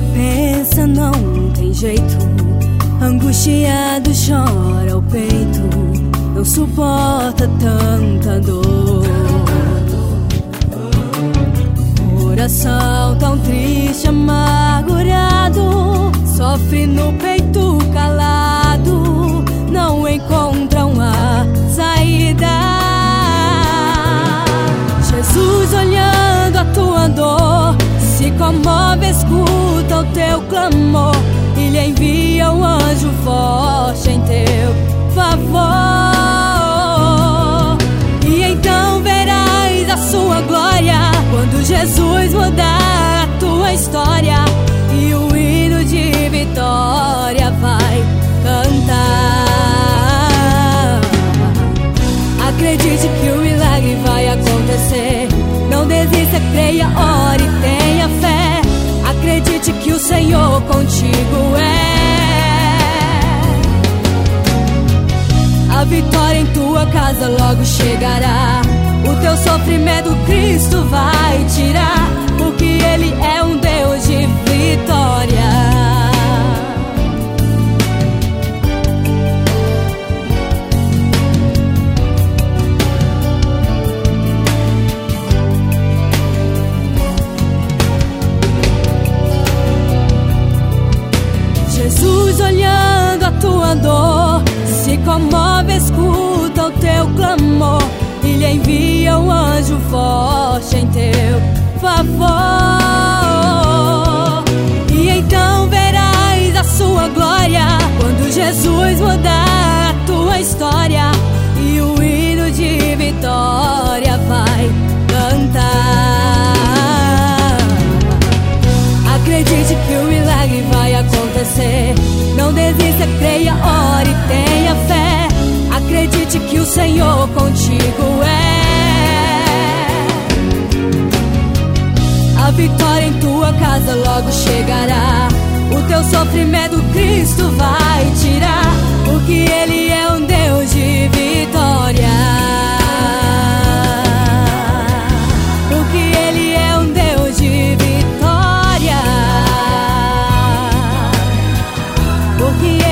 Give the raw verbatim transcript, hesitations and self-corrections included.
você pensa não tem jeito, angustiado chora o peito, não suporta tanta dor. Coração tão triste, amargurado, sofre no peito calado, não encontra uma saída. Jesus, olhando a tua dor, se comove, escuta o teu clamor e lhe envia um anjo forte em teu favor. E então verás a sua glória quando Jesus mudar a tua história e o hino de vitória vai cantar. Acredite que o milagre vai acontecer, não desista, creia, ore, tenha fé. Acredite que o Senhor contigo é. A vitória em tua casa logo chegará, o teu sofrimento Cristo vai tirar, porque Ele é um Deus de vitória. Jesus, olhando a tua dor, se comove, escuta o teu clamor e lhe envia um anjo forte em teu favor. E então verás a sua glória quando Jesus mudar a tua história e o hino de vitória vai cantar. Acredite que o milagre vai acontecer, não desista, creia, ore, tenha fé. Acredite que o Senhor contigo é. A vitória em tua casa logo chegará, o teu sofrimento Cristo vai tirar, porque Ele é um Deus de vitória. Porque Ele é um Deus de vitória. Porque